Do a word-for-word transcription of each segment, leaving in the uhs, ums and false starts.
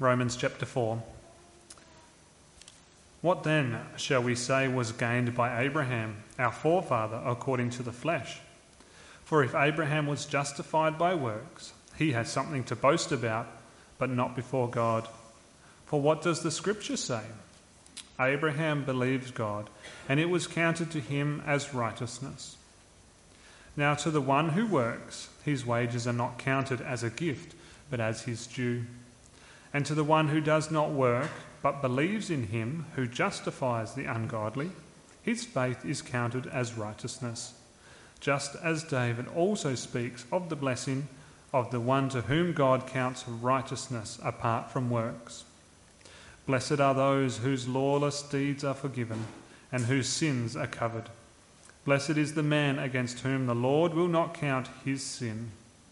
Romans chapter four. What then shall we say was gained by Abraham, our forefather, according to the flesh? For if Abraham was justified by works, he has something to boast about, but not before God. For what does the Scripture say? Abraham believed God, and it was counted to him as righteousness. Now to the one who works, his wages are not counted as a gift, but as his due. And to the one who does not work, but believes in him who justifies the ungodly, his faith is counted as righteousness. Just as David also speaks of the blessing of the one to whom God counts righteousness apart from works. Blessed are those whose lawless deeds are forgiven and whose sins are covered. Blessed is the man against whom the Lord will not count his sin.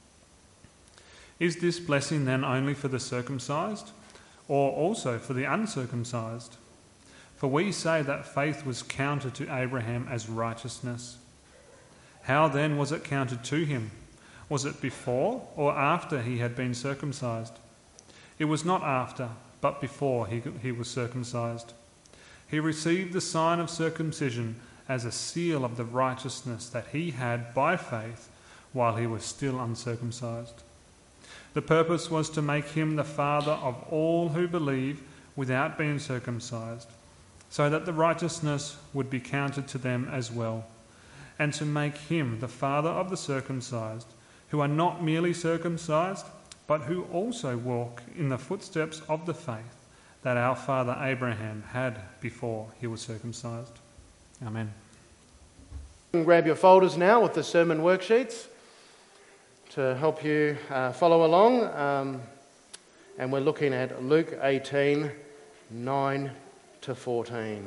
Is this blessing then only for the circumcised, or also for the uncircumcised? For we say that faith was counted to Abraham as righteousness. How then was it counted to him? Was it before or after he had been circumcised? It was not after, but before he, he was circumcised. He received the sign of circumcision as a seal of the righteousness that he had by faith while he was still uncircumcised. The purpose was to make him the father of all who believe without being circumcised, so that the righteousness would be counted to them as well, and to make him the father of the circumcised, who are not merely circumcised, but who also walk in the footsteps of the faith that our father Abraham had before he was circumcised. Amen. Grab your folders now with the sermon worksheets to help you uh, follow along. Um, and we're looking at Luke eighteen, nine to fourteen.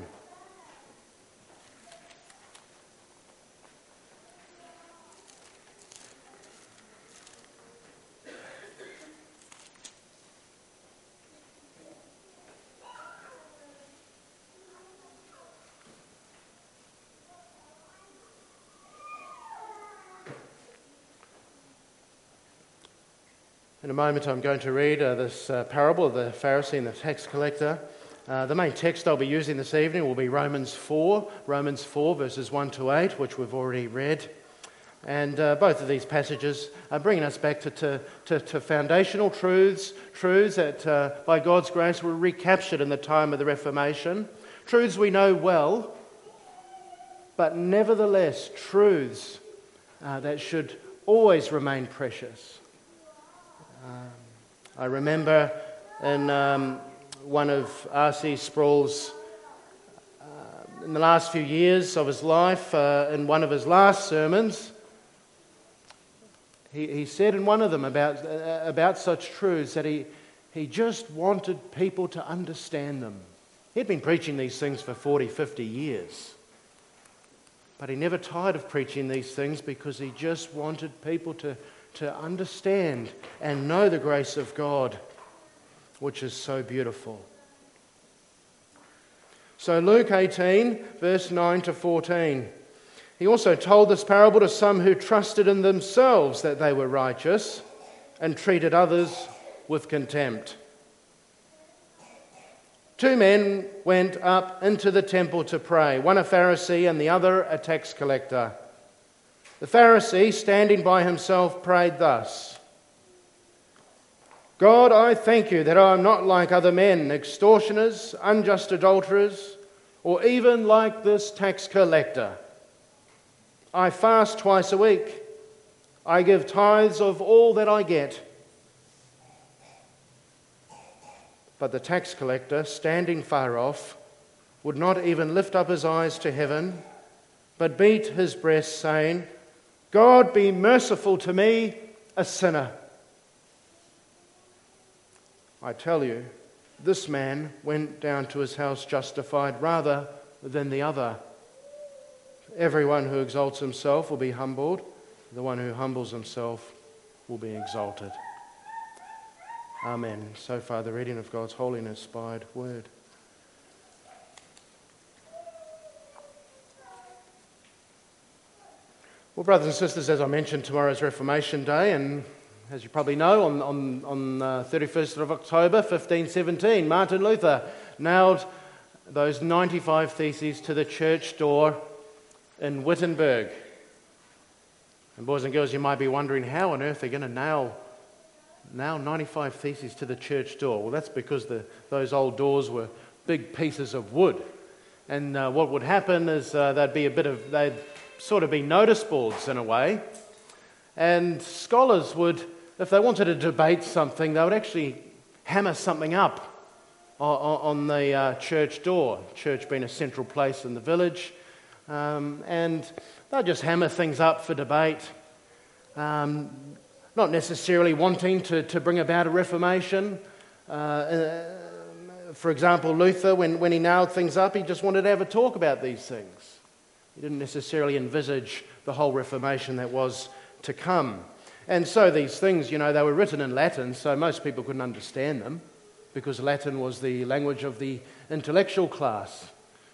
In a moment I'm going to read uh, this uh, parable of the Pharisee and the tax collector. Uh, the main text I'll be using this evening will be Romans four, Romans four verses one to eight, which we've already read. And uh, both of these passages are bringing us back to, to, to, to foundational truths, truths that uh, by God's grace were recaptured in the time of the Reformation, truths we know well, but nevertheless truths uh, that should always remain precious. Um, I remember in um, one of R C Sproul's, uh, in the last few years of his life, uh, in one of his last sermons, he, he said in one of them about, uh, about such truths that he, he just wanted people to understand them. He'd been preaching these things for forty, fifty years. But he never tired of preaching these things because he just wanted people to to understand and know the grace of God, which is so beautiful. So Luke eighteen, verse nine to fourteen. He also told this parable to some who trusted in themselves that they were righteous and treated others with contempt. Two men went up into the temple to pray, one a Pharisee and the other a tax collector. The Pharisee, standing by himself, prayed thus: God, I thank you that I am not like other men, extortioners, unjust adulterers, or even like this tax collector. I fast twice a week. I give tithes of all that I get. But the tax collector, standing far off, would not even lift up his eyes to heaven, but beat his breast, saying, God, be merciful to me, a sinner. I tell you, this man went down to his house justified rather than the other. Everyone who exalts himself will be humbled. The one who humbles himself will be exalted. Amen. So far, the reading of God's holy and inspired word. Well, brothers and sisters, as I mentioned, tomorrow's Reformation Day, and as you probably know, on, on, on uh, thirty-first of October fifteen seventeen, Martin Luther nailed those ninety-five theses to the church door in Wittenberg. And boys and girls, you might be wondering, how on earth they're going to nail, nail ninety-five theses to the church door? Well, that's because the, those old doors were big pieces of wood. And uh, what would happen is uh, there'd be a bit of, they'd sort of be notice boards in a way. And scholars would, if they wanted to debate something, they would actually hammer something up on, on the uh, church door, church being a central place in the village. Um, and they'll just hammer things up for debate, um, not necessarily wanting to, to bring about a reformation. Uh, uh, for example, Luther, when, when he nailed things up, he just wanted to have a talk about these things. He didn't necessarily envisage the whole reformation that was to come. And so these things, you know, they were written in Latin, so most people couldn't understand them, because Latin was the language of the intellectual class.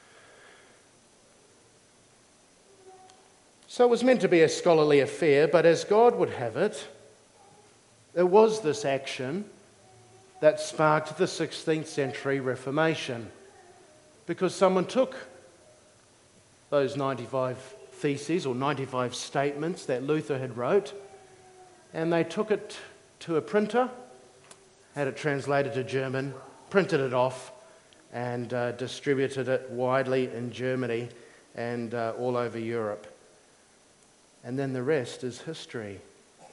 So it was meant to be a scholarly affair, but as God would have it, it was this action that sparked the sixteenth century Reformation, because someone took those ninety-five theses or ninety-five statements that Luther had wrote, and they took it to a printer, had it translated to German, printed it off, and uh, distributed it widely in Germany and uh, all over Europe. And then the rest is history.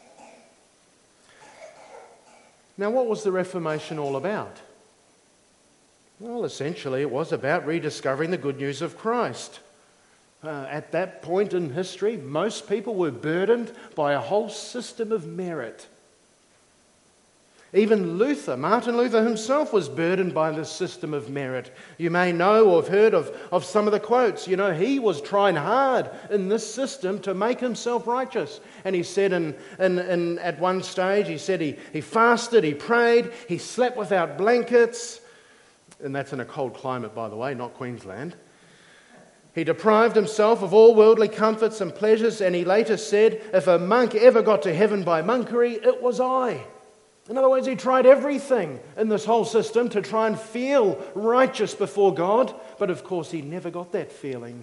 Now, what was the Reformation all about? Well, essentially, it was about rediscovering the good news of Christ. Uh, at that point in history, most people were burdened by a whole system of merit. Even Luther, Martin Luther himself, was burdened by this system of merit. You may know or have heard of, of some of the quotes. You know, he was trying hard in this system to make himself righteous. And he said in, in, in at one stage, he said he, he fasted, he prayed, he slept without blankets. And that's in a cold climate, by the way, not Queensland. He deprived himself of all worldly comforts and pleasures, and he later said, if a monk ever got to heaven by monkery, it was I. In other words, he tried everything in this whole system to try and feel righteous before God, but of course he never got that feeling.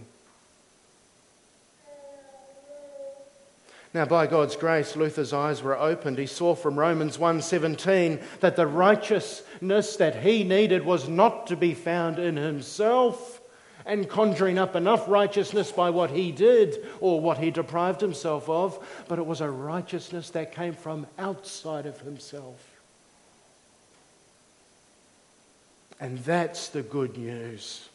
Now, by God's grace, Luther's eyes were opened. He saw from Romans one seventeen that the righteousness that he needed was not to be found in himself and conjuring up enough righteousness by what he did or what he deprived himself of, but it was a righteousness that came from outside of himself. And that's the good news.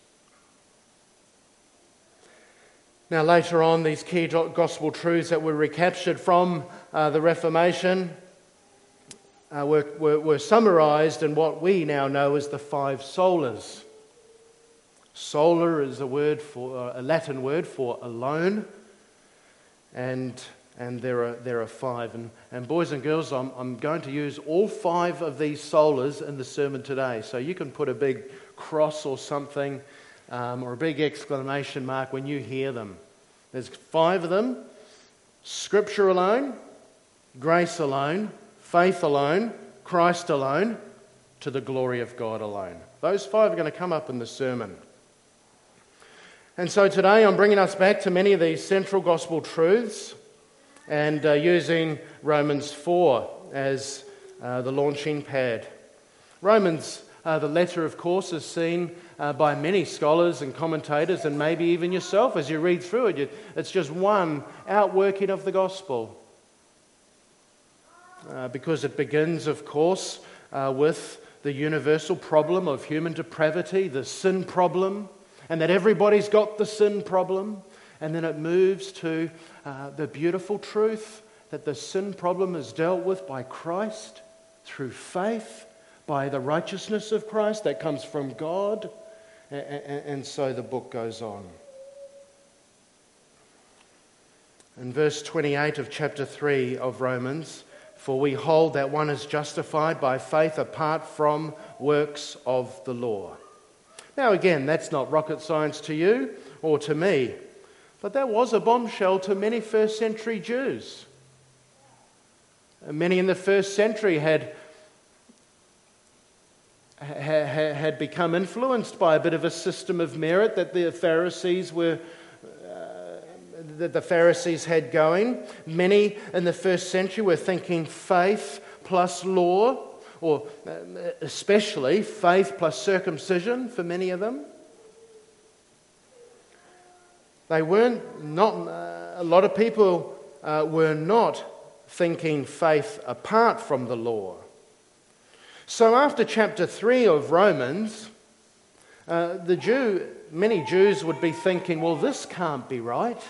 Now, later on, these key gospel truths that were recaptured from uh, the Reformation uh, were, were, were summarised in what we now know as the five solas. Sola is a word for a Latin word for alone, and and there are there are five. And, and boys and girls, I'm I'm going to use all five of these solas in the sermon today. So you can put a big cross or something, um, or a big exclamation mark when you hear them. There's five of them: Scripture alone, grace alone, faith alone, Christ alone, to the glory of God alone. Those five are going to come up in the sermon. And so today I'm bringing us back to many of these central gospel truths and uh, using Romans four as uh, the launching pad. Romans, uh, the letter, of course, is seen uh, by many scholars and commentators, and maybe even yourself as you read through it. It's just one outworking of the gospel. Uh, because it begins, of course, uh, with the universal problem of human depravity, the sin problem, and that everybody's got the sin problem. And then it moves to uh, the beautiful truth that the sin problem is dealt with by Christ through faith, by the righteousness of Christ that comes from God. And, and, and so the book goes on. In verse twenty-eight of chapter three of Romans, for we hold that one is justified by faith apart from works of the law. Now again, that's not rocket science to you or to me, but that was a bombshell to many first century Jews. Many in the first century had, ha, had become influenced by a bit of a system of merit that the Pharisees were uh, that the Pharisees had going. Many in the first century were thinking faith plus law, or especially faith plus circumcision for many of them. They weren't not uh, a lot of people uh, were not thinking faith apart from the law. So after chapter three of Romans, uh, the Jew, many Jews would be thinking, well, this can't be right.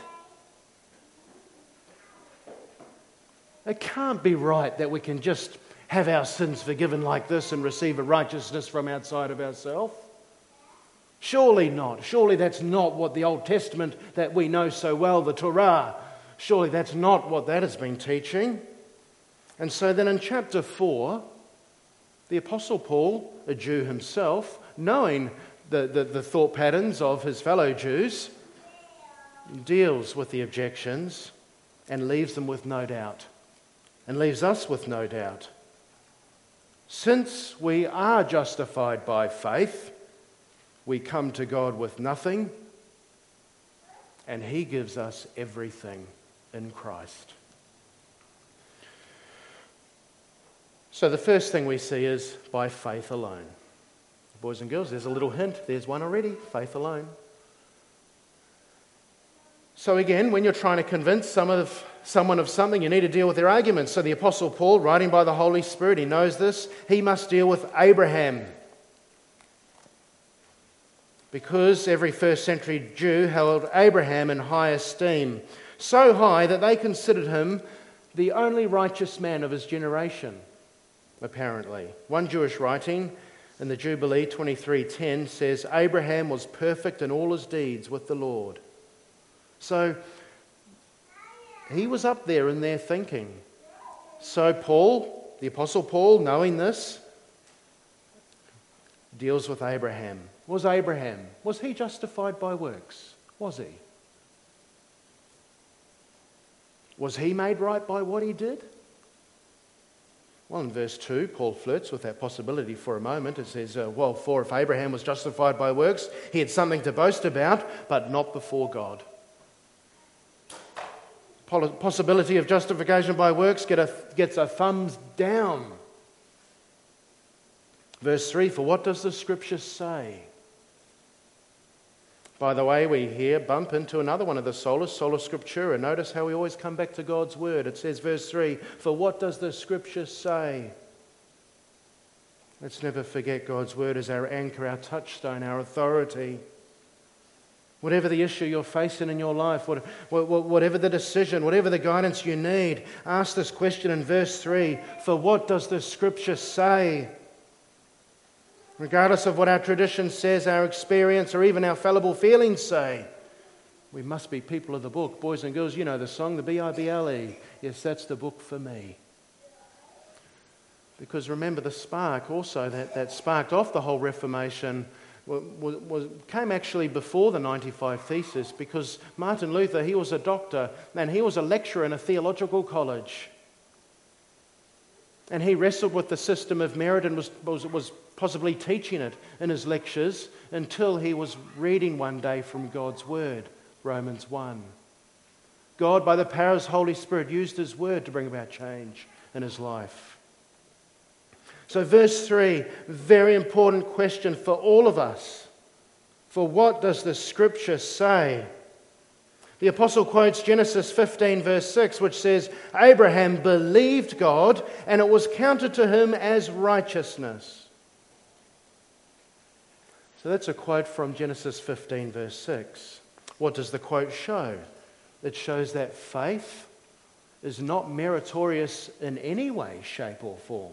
It can't be right that we can just have our sins forgiven like this and receive a righteousness from outside of ourselves. Surely not. Surely that's not what the Old Testament that we know so well, the Torah, surely that's not what that has been teaching. And so then in chapter four, the Apostle Paul, a Jew himself, knowing the, the, the thought patterns of his fellow Jews, deals with the objections and leaves them with no doubt, and leaves us with no doubt. Since we are justified by faith, we come to God with nothing, and He gives us everything in Christ. So the first thing we see is by faith alone. Boys and girls, there's a little hint. There's one already, faith alone. So again, when you're trying to convince some of, someone of something, you need to deal with their arguments. So the Apostle Paul, writing by the Holy Spirit, he knows this. He must deal with Abraham, because every first century Jew held Abraham in high esteem, so high that they considered him the only righteous man of his generation, apparently. One Jewish writing in the Jubilee twenty-three ten says, Abraham was perfect in all his deeds with the Lord. So he was up there in their thinking. So Paul, the Apostle Paul, knowing this, deals with Abraham. Was Abraham, was he justified by works? Was he? Was he made right by what he did? Well, in verse two, Paul flirts with that possibility for a moment. It says, uh, well, for if Abraham was justified by works, he had something to boast about, but not before God. Possibility of justification by works get a, gets a thumbs down. Verse three, for what does the Scripture say? By the way, we here bump into another one of the solas, sola scriptura. Notice how we always come back to God's Word. It says, verse three, for what does the Scripture say? Let's never forget God's Word as our anchor, our touchstone, our authority. Whatever the issue you're facing in your life, whatever the decision, whatever the guidance you need, ask this question in verse three, for what does the Scripture say? Regardless of what our tradition says, our experience, or even our fallible feelings say, we must be people of the book. Boys and girls, you know the song, the B I B L E. Yes, that's the book for me. Because remember, the spark also, that, that sparked off the whole Reformation, was, was, came actually before the ninety-five Thesis, because Martin Luther, he was a doctor, and he was a lecturer in a theological college. And he wrestled with the system of merit and was, was, was possibly teaching it in his lectures until he was reading one day from God's Word, Romans one. God, by the power of His Holy Spirit, used His Word to bring about change in his life. So verse three, very important question for all of us. For what does the Scripture say? The Apostle quotes Genesis fifteen verse six, which says, Abraham believed God and it was counted to him as righteousness. So that's a quote from Genesis fifteen verse six. What does the quote show? It shows that faith is not meritorious in any way, shape or form.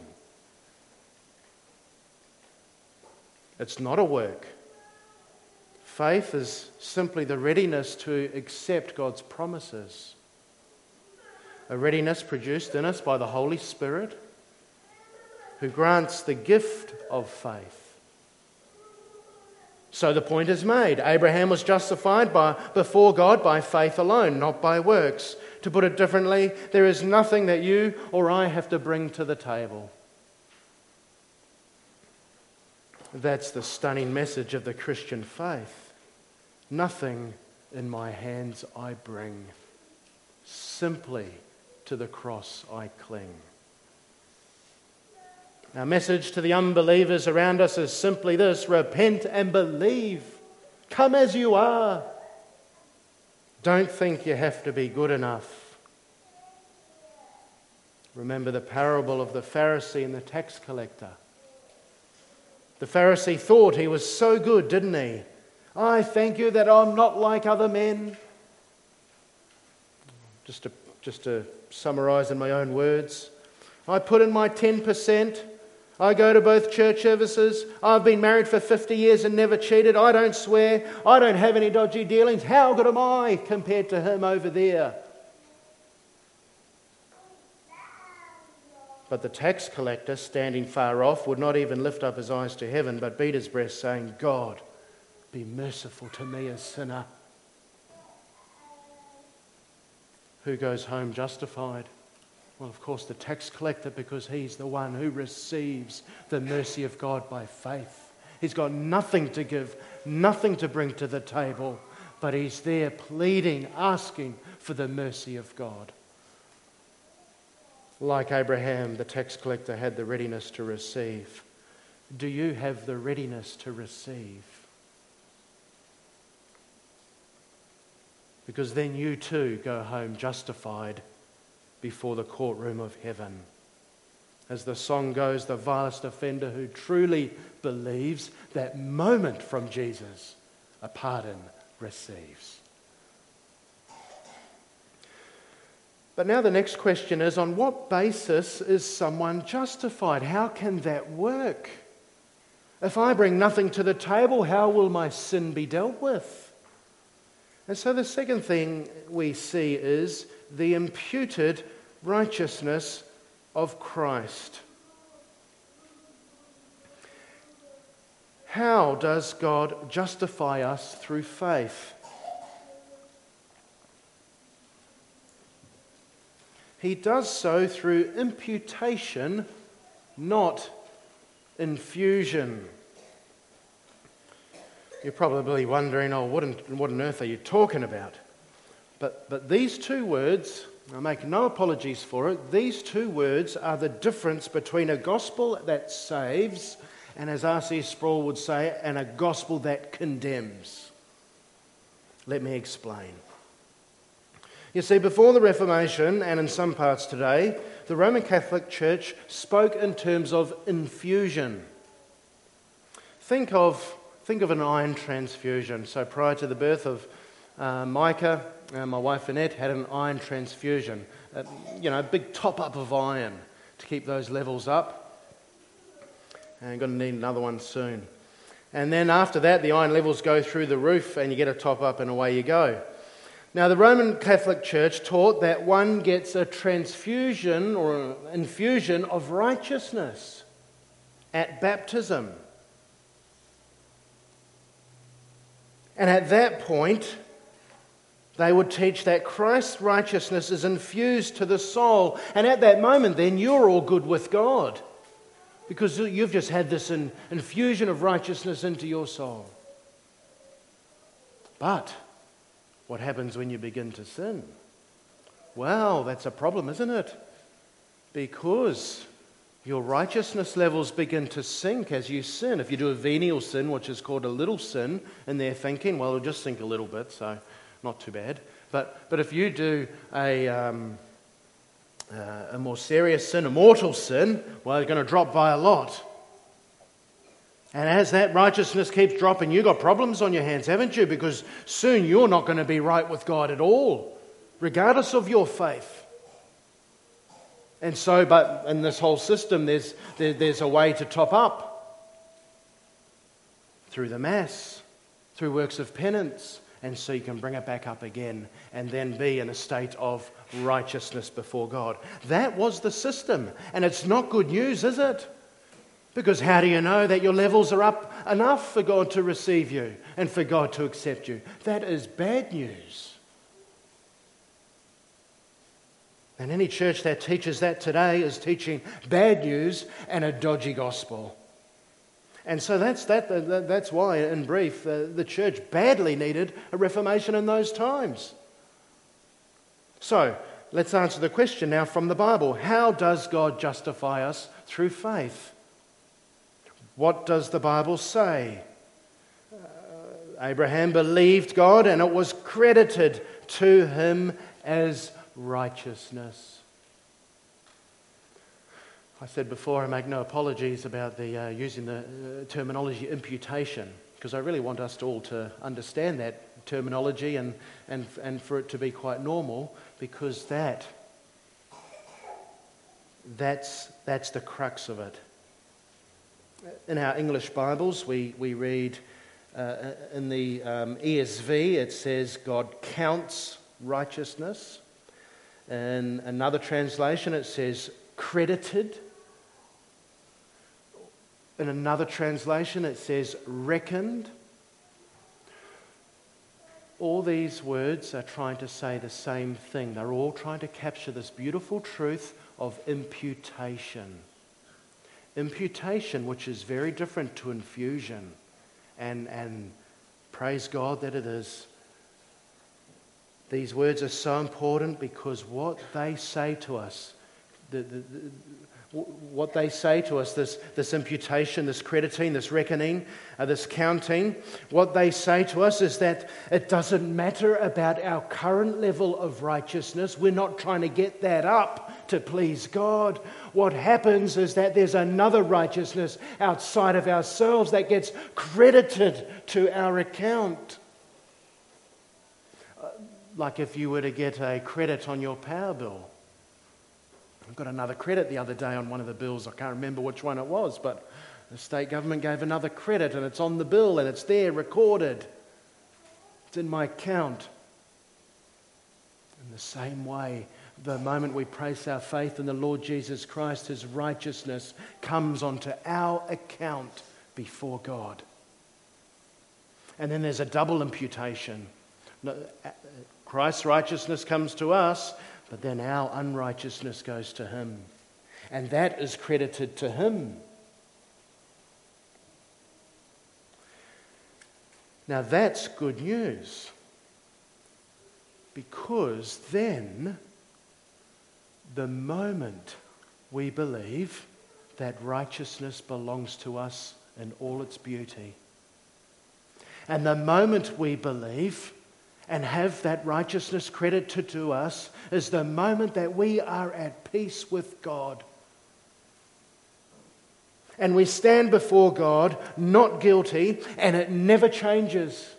It's not a work. Faith is simply the readiness to accept God's promises. A readiness produced in us by the Holy Spirit, who grants the gift of faith. So the point is made. Abraham was justified by, before God by faith alone, not by works. To put it differently, there is nothing that you or I have to bring to the table. That's the stunning message of the Christian faith. Nothing in my hands I bring. Simply to the cross I cling. Our message to the unbelievers around us is simply this: repent and believe. Come as you are. Don't think you have to be good enough. Remember the parable of the Pharisee and the tax collector. The Pharisee thought he was so good, didn't he? I thank you that I'm not like other men. Just to, just to summarise in my own words, I put in my ten percent. I go to both church services. I've been married for fifty years and never cheated. I don't swear. I don't have any dodgy dealings. How good am I compared to him over there? But the tax collector, standing far off, would not even lift up his eyes to heaven, but beat his breast, saying, God, be merciful to me, a sinner. Who goes home justified? Well, of course, the tax collector, because he's the one who receives the mercy of God by faith. He's got nothing to give, nothing to bring to the table, but he's there pleading, asking for the mercy of God. Like Abraham, the tax collector had the readiness to receive. Do you have the readiness to receive? Because then you too go home justified before the courtroom of heaven. As the song goes, the vilest offender who truly believes, that moment from Jesus, a pardon receives. But now the next question is, on what basis is someone justified? How can that work? If I bring nothing to the table, how will my sin be dealt with? And so the second thing we see is the imputed righteousness of Christ. How does God justify us through faith? He does so through imputation, not infusion. You're probably wondering, oh, what on, what on earth are you talking about? But, but these two words, I make no apologies for it, these two words are the difference between a gospel that saves and, as R C Sproul would say, and a gospel that condemns. Let me explain. You see, before the Reformation, and in some parts today, the Roman Catholic Church spoke in terms of infusion. Think of, think of an iron transfusion. So prior to the birth of uh, Micah, uh, my wife Annette had an iron transfusion. Uh, you know, a big top-up of iron to keep those levels up. And you're going to need another one soon. And then after that, the iron levels go through the roof and you get a top-up and away you go. Now, the Roman Catholic Church taught that one gets a transfusion or an infusion of righteousness at baptism. And at that point, they would teach that Christ's righteousness is infused to the soul. And at that moment, then, you're all good with God, because you've just had this in, infusion of righteousness into your soul. But what happens when you begin to sin? Well, that's a problem, isn't it? Because your righteousness levels begin to sink as you sin. If you do a venial sin, which is called a little sin, in their thinking, well, it'll just sink a little bit, so not too bad. But but if you do a um, uh, a more serious sin, a mortal sin, well, it's going to drop by a lot. And as that righteousness keeps dropping, you've got problems on your hands, haven't you? Because soon you're not going to be right with God at all, regardless of your faith. And so, but in this whole system, there's there, there's a way to top up. Through the Mass, through works of penance. And so you can bring it back up again and then be in a state of righteousness before God. That was the system. And it's not good news, is it? Because how do you know that your levels are up enough for God to receive you and for God to accept you? That is bad news. And any church that teaches that today is teaching bad news and a dodgy gospel. And so that's that. That's why, in brief, the church badly needed a reformation in those times. So, let's answer the question now from the Bible. How does God justify us through faith? What does the Bible say? Uh, Abraham believed God and it was credited to him as righteousness. I said before, I make no apologies about the uh, using the uh, terminology imputation, because I really want us to all to understand that terminology and, and, and for it to be quite normal, because that, that's, that's the crux of it. In our English Bibles, we, we read uh, in the um, E S V, it says God counts righteousness. In another translation, it says credited. In another translation, it says reckoned. All these words are trying to say the same thing. They're all trying to capture this beautiful truth of imputation. Imputation, which is very different to infusion. And, and praise God that it is. These words are so important because what they say to us, the, the, the, what they say to us, this, this imputation, this crediting, this reckoning, uh, this counting, what they say to us is that it doesn't matter about our current level of righteousness. We're not trying to get that up to please God. What happens is that there's another righteousness outside of ourselves that gets credited to our account. Uh, like if you were to get a credit on your power bill. I got another credit the other day on one of the bills. I can't remember which one it was, but the state government gave another credit and it's on the bill and it's there recorded. It's in my account. In the same way, the moment we place our faith in the Lord Jesus Christ, His righteousness comes onto our account before God. And then there's a double imputation. Christ's righteousness comes to us, but then our unrighteousness goes to Him. And that is credited to Him. Now that's good news. Because then, the moment we believe that righteousness belongs to us in all its beauty, and the moment we believe and have that righteousness credited to us is the moment that we are at peace with God. And we stand before God not guilty, and it never changes.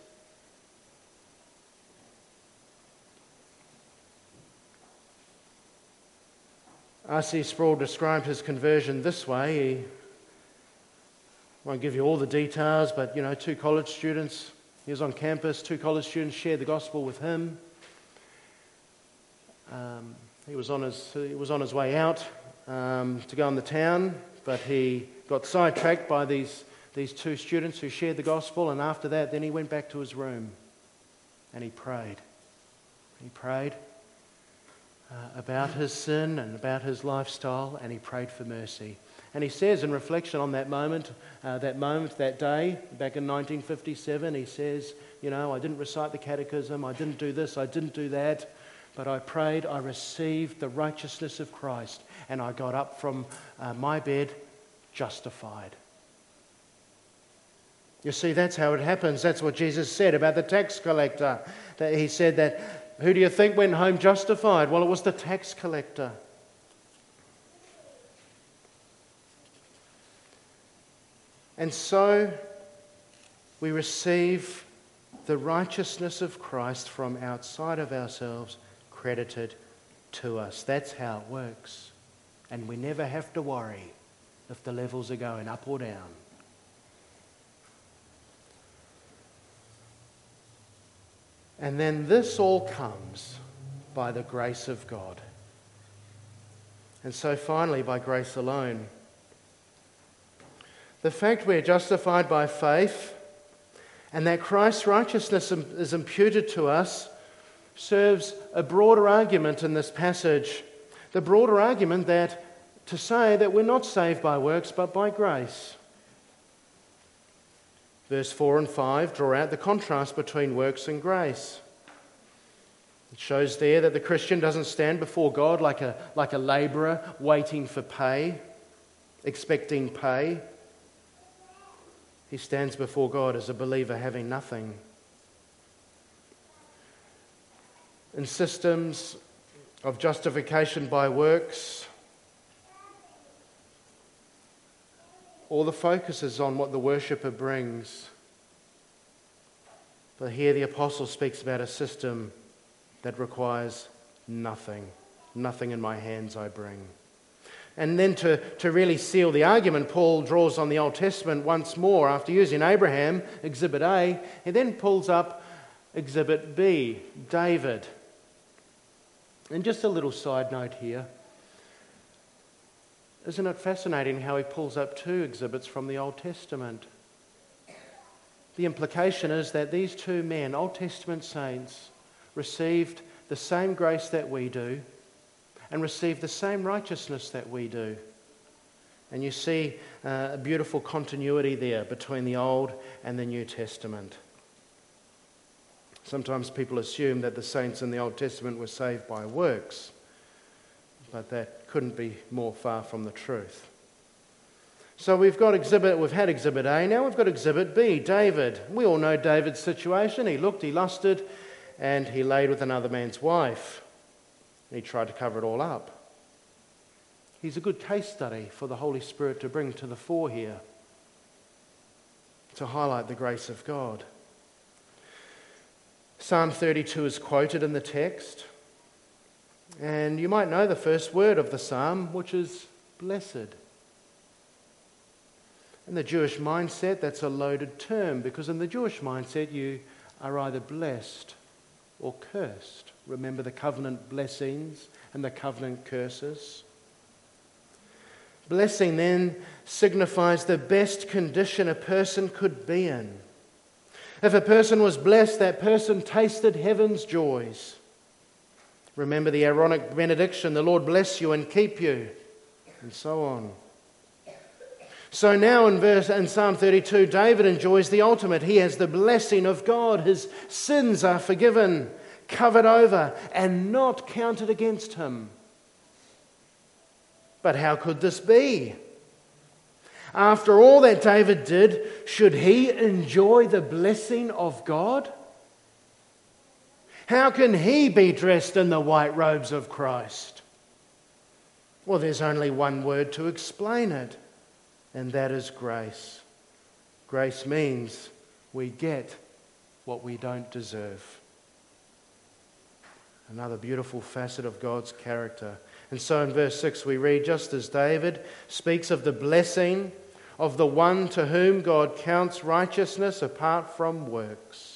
R C Sproul described his conversion this way. He won't give you all the details, but you know, two college students. He was on campus, two college students shared the gospel with him. Um, he was on his he was on his way out um, to go in the town, but he got sidetracked by these these two students who shared the gospel, and after that, then he went back to his room and he prayed. He prayed uh, about his sin and about his lifestyle, and he prayed for mercy. And he says, in reflection on that moment, uh, that moment, that day, back in nineteen fifty-seven, he says, you know, I didn't recite the catechism, I didn't do this, I didn't do that, but I prayed, I received the righteousness of Christ, and I got up from uh, my bed justified. You see, that's how it happens. That's what Jesus said about the tax collector. That he said that, who do you think went home justified? Well, it was the tax collector. And so we receive the righteousness of Christ from outside of ourselves credited to us. That's how it works. And we never have to worry if the levels are going up or down. And then this all comes by the grace of God. And so finally, by grace alone. The fact we're justified by faith and that Christ's righteousness is imputed to us serves a broader argument in this passage. The broader argument that to say that we're not saved by works but by grace. Verse four and five draw out the contrast between works and grace. It shows there that the Christian doesn't stand before God like a, like a labourer waiting for pay, expecting pay. He stands before God as a believer having nothing. In systems of justification by works, all the focus is on what the worshipper brings. But here the apostle speaks about a system that requires nothing. Nothing in my hands I bring. And then to, to really seal the argument, Paul draws on the Old Testament once more. After using Abraham, Exhibit A, he then pulls up Exhibit B, David. And just a little side note here. Isn't it fascinating how he pulls up two exhibits from the Old Testament? The implication is that these two men, Old Testament saints, received the same grace that we do and received the same righteousness that we do. And you see uh, a beautiful continuity there between the Old and the New Testament. Sometimes people assume that the saints in the Old Testament were saved by works, but that couldn't be more far from the truth. So we've got exhibit, we've had Exhibit A, now we've got Exhibit B, David. We all know David's situation. He looked, he lusted, and he laid with another man's wife. He tried to cover it all up. He's a good case study for the Holy Spirit to bring to the fore here, to highlight the grace of God. Psalm thirty-two is quoted in the text. And you might know the first word of the psalm, which is blessed. In the Jewish mindset, that's a loaded term, because in the Jewish mindset, you are either blessed or cursed. Remember the covenant blessings and the covenant curses. Blessing then signifies the best condition a person could be in. If a person was blessed, that person tasted heaven's joys. Remember the Aaronic benediction, the Lord bless you and keep you, and so on. So now in verse in Psalm thirty-two, David enjoys the ultimate. He has the blessing of God. His sins are forgiven, covered over, and not counted against him. But how could this be? After all that David did, should he enjoy the blessing of God? How can he be dressed in the white robes of Christ? Well, there's only one word to explain it, and that is grace. Grace means we get what we don't deserve. Another beautiful facet of God's character. And so in verse six we read, just as David speaks of the blessing of the one to whom God counts righteousness apart from works.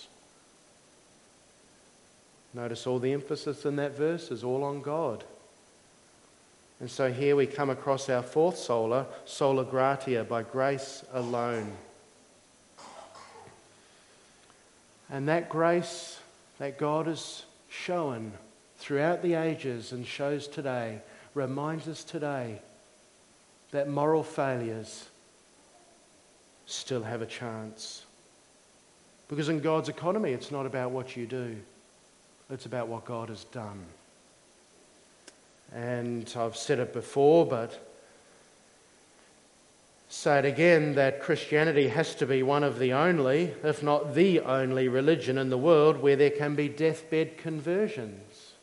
Notice all the emphasis in that verse is all on God. And so here we come across our fourth sola, sola gratia, by grace alone. And that grace that God has shown throughout the ages and shows today reminds us today that moral failures still have a chance. Because in God's economy, it's not about what you do. It's about what God has done. And I've said it before, but say it again, that Christianity has to be one of the only, if not the only, religion in the world where there can be deathbed conversions.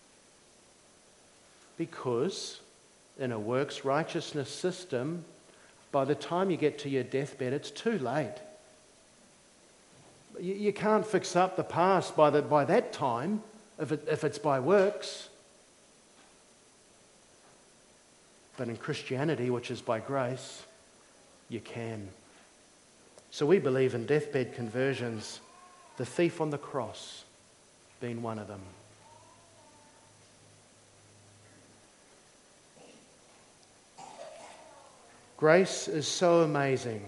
Because in a works righteousness system, by the time you get to your deathbed, it's too late. You, you can't fix up the past by, the, by that time if, it, if it's by works. But in Christianity, which is by grace, you can. So we believe in deathbed conversions, the thief on the cross being one of them. Grace is so amazing,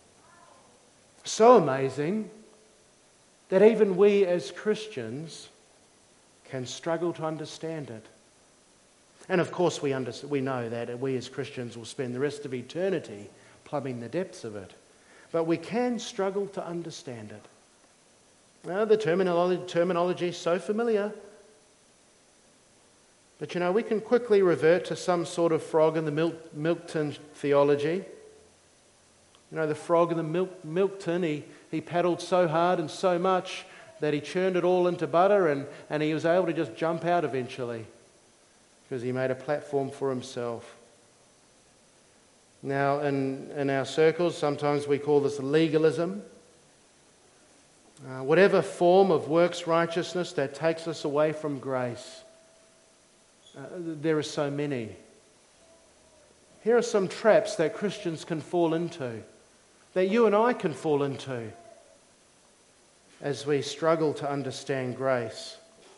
so amazing that even we as Christians can struggle to understand it. And of course we, under, we know that we as Christians will spend the rest of eternity plumbing the depths of it. But we can struggle to understand it. Now, the terminology, terminology is so familiar. But you know, we can quickly revert to some sort of frog in the milk, milk tin theology. You know, the frog in the milk, milk tin, he, he paddled so hard and so much that he churned it all into butter, and, and he was able to just jump out eventually because he made a platform for himself. Now, in, in our circles, sometimes we call this legalism. Uh, whatever form of works righteousness that takes us away from grace. Uh, there are so many. Here are some traps that Christians can fall into, that you and I can fall into as we struggle to understand grace.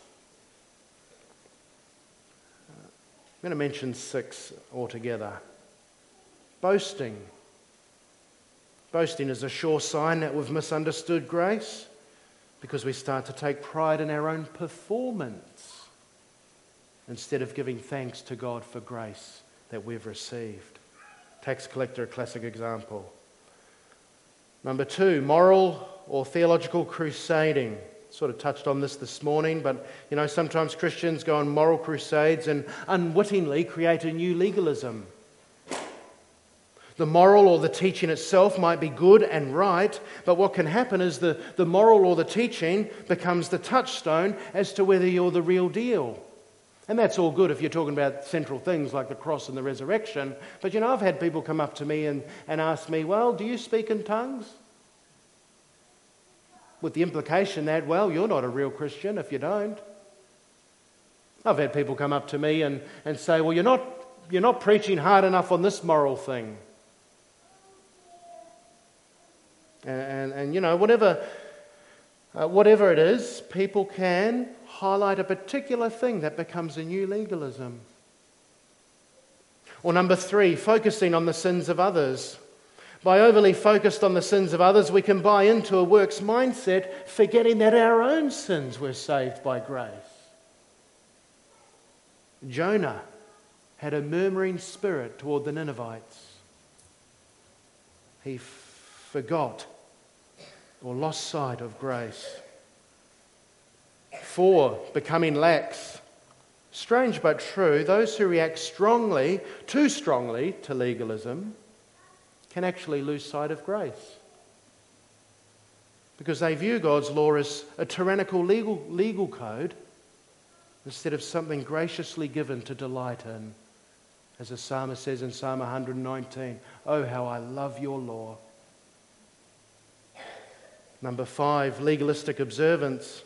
I'm going to mention six altogether. Boasting. Boasting is a sure sign that we've misunderstood grace, because we start to take pride in our own performance instead of giving thanks to God for grace that we've received. Tax collector, a classic example. Number two, moral or theological crusading. Sort of touched on this this morning, but you know, sometimes Christians go on moral crusades and unwittingly create a new legalism. The moral or the teaching itself might be good and right, but what can happen is the, the moral or the teaching becomes the touchstone as to whether you're the real deal. And that's all good if you're talking about central things like the cross and the resurrection. But you know, I've had people come up to me and, and ask me, well, do you speak in tongues? With the implication that, well, you're not a real Christian if you don't. I've had people come up to me and, and say, well, you're not, you're not preaching hard enough on this moral thing. And, and, and you know, whatever, uh, whatever it is, people can highlight a particular thing that becomes a new legalism. Or number three, focusing on the sins of others. By overly focused on the sins of others, we can buy into a works mindset, forgetting that our own sins were saved by grace. Jonah had a murmuring spirit toward the Ninevites. He f- forgot or lost sight of grace. Four, becoming lax. Strange but true, those who react strongly, too strongly to legalism can actually lose sight of grace. Because they view God's law as a tyrannical legal, legal code instead of something graciously given to delight in. As the psalmist says in Psalm one nineteen, oh, how I love your law. Number five, legalistic observance.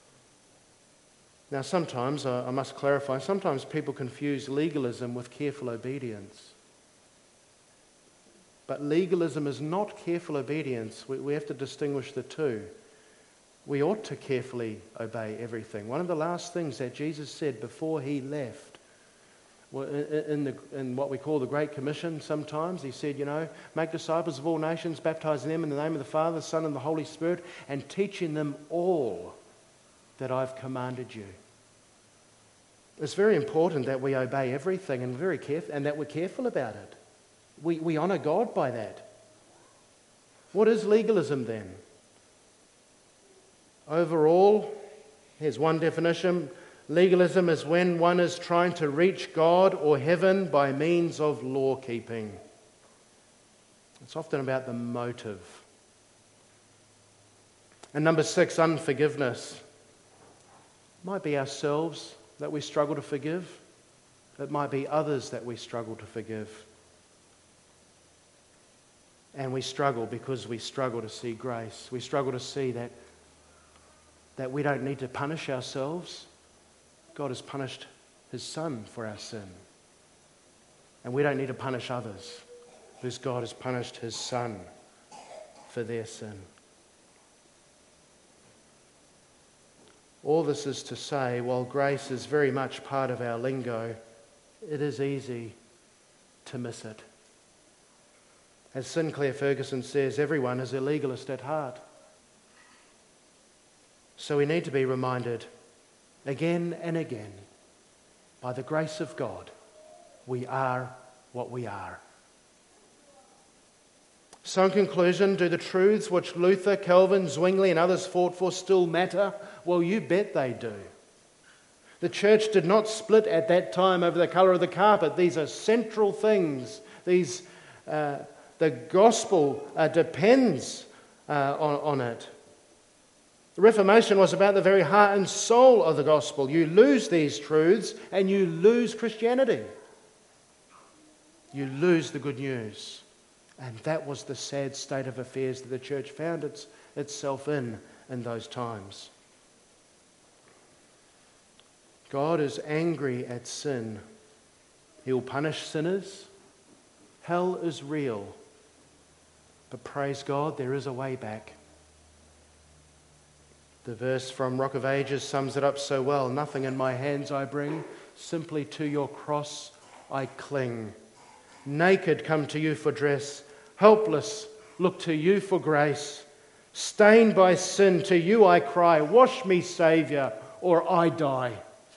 Now sometimes, I must clarify, sometimes people confuse legalism with careful obedience. But legalism is not careful obedience. We, we have to distinguish the two. We ought to carefully obey everything. One of the last things that Jesus said before he left, well, in, in, the, in what we call the Great Commission sometimes, he said, you know, make disciples of all nations, baptizing them in the name of the Father, the Son, and the Holy Spirit, and teaching them all that I've commanded you. It's very important that we obey everything and very careful, and that we're careful about it. We, we honour God by that. What is legalism then? Overall, here's one definition. Legalism is when one is trying to reach God or heaven by means of law keeping. It's often about the motive. And number six, unforgiveness. It might be ourselves that we struggle to forgive. It might be others that we struggle to forgive. And we struggle because we struggle to see grace. We struggle to see that, that we don't need to punish ourselves. God has punished his Son for our sin. And we don't need to punish others, because God has punished his Son for their sin. All this is to say, while grace is very much part of our lingo, it is easy to miss it. As Sinclair Ferguson says, everyone is a legalist at heart. So we need to be reminded again and again by the grace of God, we are what we are. So in conclusion, do the truths which Luther, Calvin, Zwingli and others fought for still matter? Well, you bet they do. The church did not split at that time over the colour of the carpet. These are central things. These, uh, the gospel uh, depends uh, on, on it. The Reformation was about the very heart and soul of the gospel. You lose these truths and you lose Christianity. You lose the good news. And that was the sad state of affairs that the church found its, itself in in those times. God is angry at sin. He will punish sinners. Hell is real. But praise God, there is a way back. The verse from Rock of Ages sums it up so well. Nothing in my hands I bring, simply to your cross I cling. Naked come to you for dress, helpless look to you for grace. Stained by sin, to you I cry, wash me, Saviour, or I die.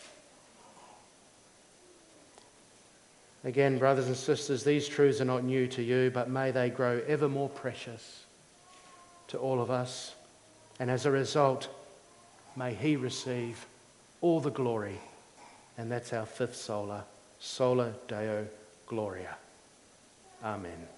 Again, brothers and sisters, these truths are not new to you, but may they grow ever more precious to all of us. And as a result, may He receive all the glory. And that's our fifth sola, sola Deo Gloria. Amen.